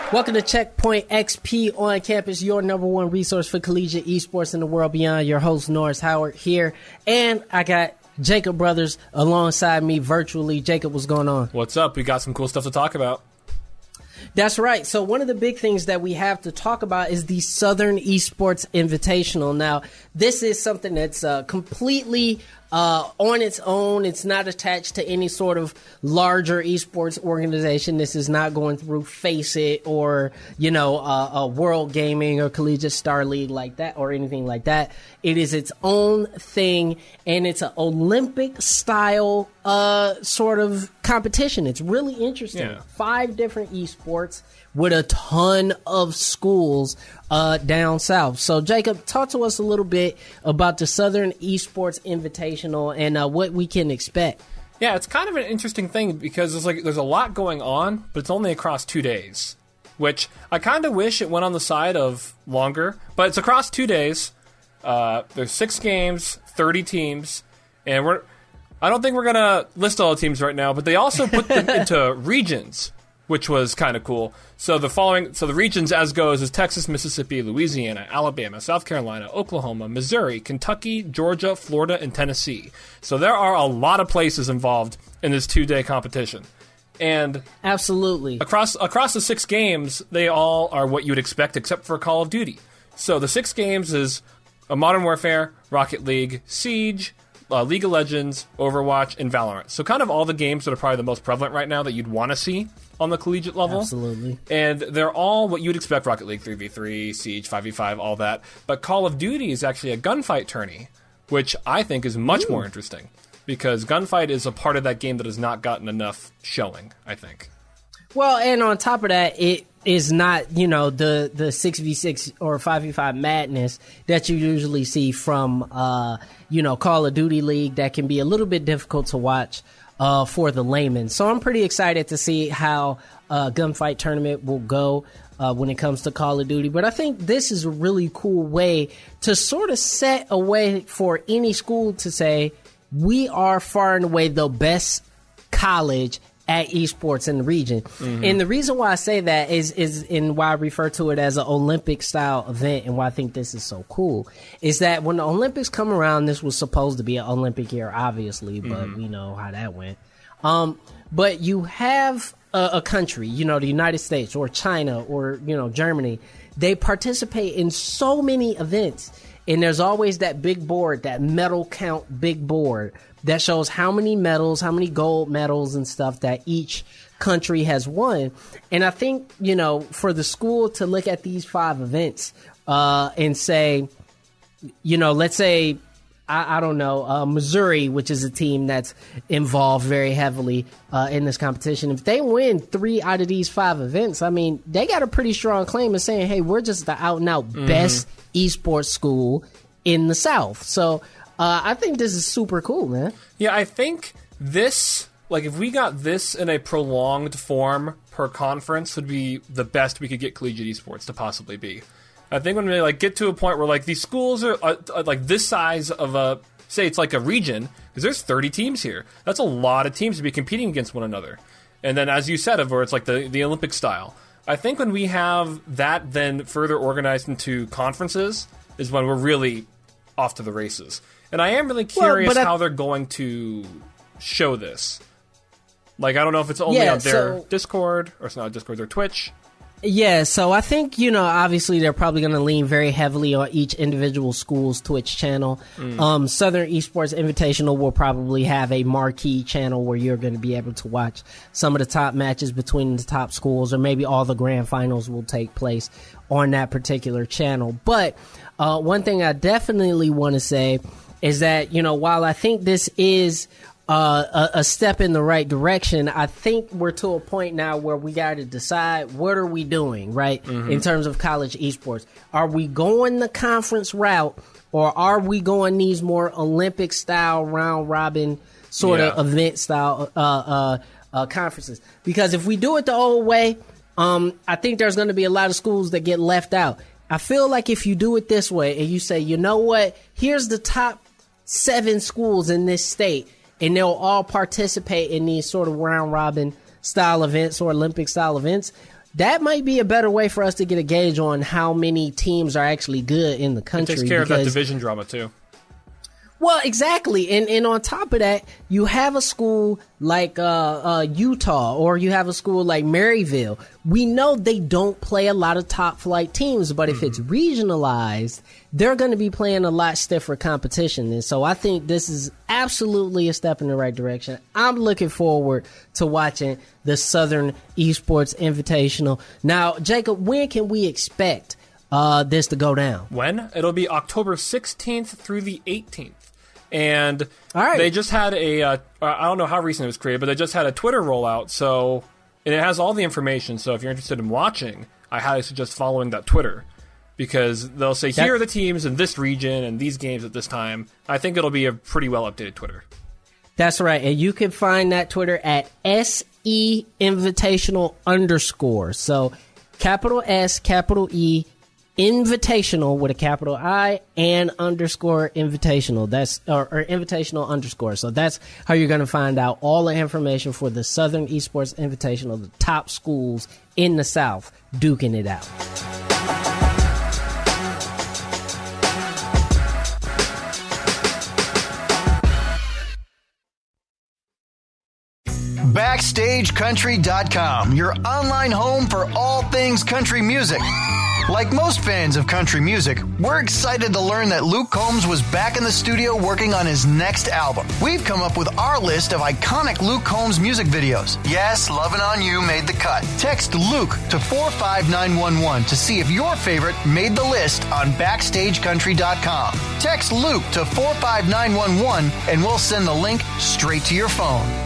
Welcome to Checkpoint XP on campus, your number one resource for collegiate esports in the world beyond. Your host, Norris Howard, here. And I got Jacob Brothers alongside me virtually. Jacob, what's going on? What's up? We got some cool stuff to talk about. That's right. So one of the big things that we have to talk about is the Southern Esports Invitational. Now, this is something that's completely on its own. It's not attached to any sort of larger esports organization. This is not going through Faceit or, a World Gaming or Collegiate Star League like that or anything like that. It is its own thing, and it's an Olympic-style sort of competition. It's really interesting. Yeah. 5 different esports with a ton of schools down south. So, Jacob, talk to us a little bit about the Southern Esports Invitational and what we can expect. Yeah, it's kind of an interesting thing because there's a lot going on, but it's only across 2 days, which I kind of wish it went on the side of longer, but it's across 2 days. There's 6 games, 30 teams, and I don't think we're going to list all the teams right now, but they also put them into regions, which was kind of cool. So the regions as goes is Texas, Mississippi, Louisiana, Alabama, South Carolina, Oklahoma, Missouri, Kentucky, Georgia, Florida, and Tennessee. So there are a lot of places involved in this 2-day competition. And absolutely across the 6 games, they all are what you would expect except for Call of Duty. So the 6 games is Modern Warfare, Rocket League, Siege, League of Legends, Overwatch, and Valorant. So kind of all the games that are probably the most prevalent right now that you'd want to see on the collegiate level. Absolutely. And they're all what you'd expect: Rocket League 3v3, Siege 5v5, all that. But Call of Duty is actually a gunfight tourney, which I think is much more interesting because gunfight is a part of that game that has not gotten enough showing, I think. Well, and on top of that, it is not, the 6v6 or 5v5 madness that you usually see from, Call of Duty League that can be a little bit difficult to watch for the layman. So I'm pretty excited to see how gunfight tournament will go when it comes to Call of Duty. But I think this is a really cool way to sort of set a way for any school to say, we are far and away the best college at esports in the region. Mm-hmm. And the reason why I say that is and why I refer to it as an Olympic style event and why I think this is so cool is that when the Olympics come around, this was supposed to be an Olympic year, obviously, but we know how that went. But you have a country, the United States or China or, Germany, they participate in so many events. And there's always that big board, that medal count big board that shows how many medals, how many gold medals and stuff that each country has won. And I think, for the school to look at these 5 events and say, let's say, I don't know, Missouri, which is a team that's involved very heavily in this competition. If they win 3 out of these 5 events, I mean, they got a pretty strong claim of saying, hey, we're just the out-and-out best esports school in the South. So I think this is super cool, man. Yeah, I think this, if we got this in a prolonged form per conference would be the best we could get collegiate esports to possibly be. I think when we get to a point where these schools are this size of say it's like a region, because there's 30 teams here. That's a lot of teams to be competing against one another. And then as you said, where it's like the Olympic style. I think when we have that then further organized into conferences is when we're really off to the races. And I am really curious how they're going to show this. I don't know if it's only on their Discord, or it's not Discord, their Twitch. Yeah, so I think, obviously they're probably going to lean very heavily on each individual school's Twitch channel. Southern Esports Invitational will probably have a marquee channel where you're going to be able to watch some of the top matches between the top schools, or maybe all the grand finals will take place on that particular channel. But one thing I definitely want to say is that, while I think this is a step in the right direction, I think we're to a point now where we got to decide what are we doing, right, in terms of college esports. Are we going the conference route, or are we going these more Olympic-style, round-robin sort of event-style conferences? Because if we do it the old way, I think there's going to be a lot of schools that get left out. I feel like if you do it this way and you say, you know what, here's the top 7 schools in this state, and they'll all participate in these sort of round-robin style events or Olympic-style events, that might be a better way for us to get a gauge on how many teams are actually good in the country. It takes care of that division drama, too. Well, exactly. And on top of that, you have a school like Utah, or you have a school like Maryville. We know they don't play a lot of top flight teams, but if it's regionalized, they're going to be playing a lot stiffer competition. And so I think this is absolutely a step in the right direction. I'm looking forward to watching the Southern Esports Invitational. Now, Jacob, when can we expect this to go down? When? It'll be October 16th through the 18th. And all right. They just had I don't know how recent it was created, but they just had a Twitter rollout. So, and it has all the information. So if you're interested in watching, I highly suggest following that Twitter, because they'll say, here are the teams in this region and these games at this time. I think it'll be a pretty well updated Twitter. That's right. And you can find that Twitter at SE Invitational _. So capital S, capital E, Invitational with a capital I, and _ invitational. That's or invitational _. So that's how you're going to find out all the information for the Southern Esports Invitational, the top schools in the South duking it out. BackstageCountry.com, your online home for all things country music. Like most fans of country music, we're excited to learn that Luke Combs was back in the studio working on his next album. We've come up with our list of iconic Luke Combs music videos. Yes, Lovin' On You made the cut. Text Luke to 45911 to see if your favorite made the list on BackstageCountry.com. Text Luke to 45911 and we'll send the link straight to your phone.